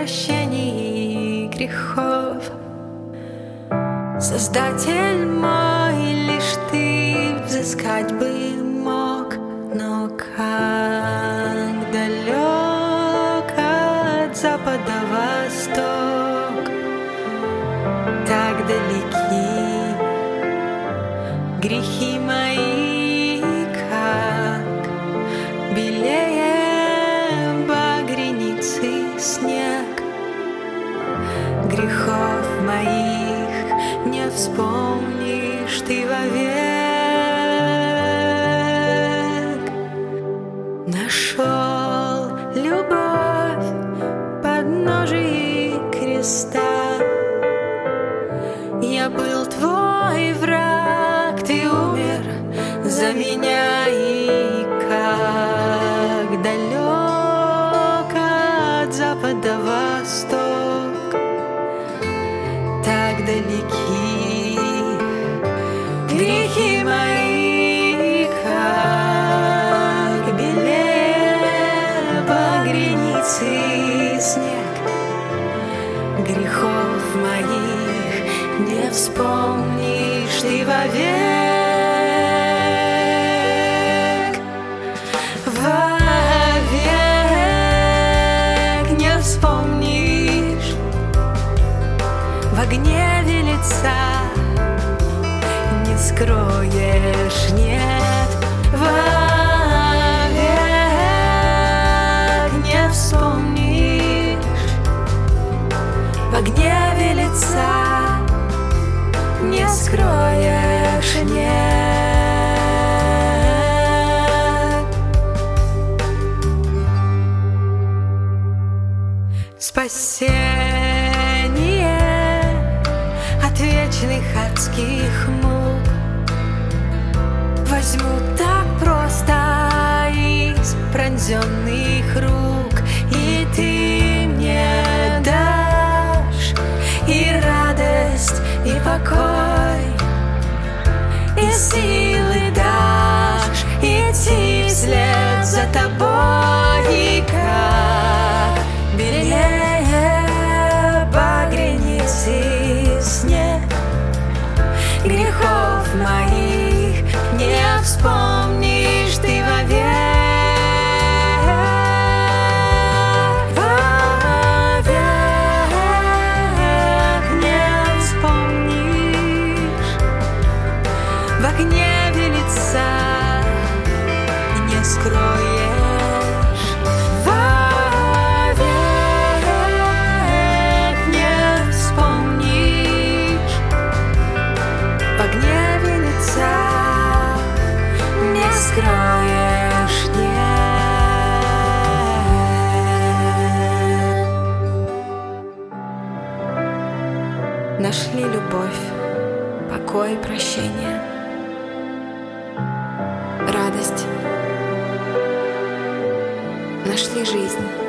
прощении грехов. Создатель мой, лишь ты взыскать бы мог, но как далек от запада восток, так далеки грехи мои, как белее багряницы снег. Грехов моих не вспомнишь ты вовек. Нашел любовь в подножии креста. Я был твой враг, ты умер за меня, и как далек от запада восток, так далеки грехи мои, как белее багряницы снег. Грехов моих не вспомнишь ты вовек, вовек не вспомнишь. В гневе лица не скроешь, нет, вовек не вспомнишь. В гневе лица не скроешь, нет. Спасение от вечных адских мук возьму так просто из пронзенных рук, и ты мне дашь и радость, и покой, и силы дашь идти вслед за тобой, и как белее багряницы снег. Грехов моих не вспомнишь ты вовек, вовек не вспомнишь. В гневе лица не скроешь, вовек не вспомнишь. В гневе лица не скроешь, нет. Нашли любовь, покой, прощение, радость, нашли жизнь.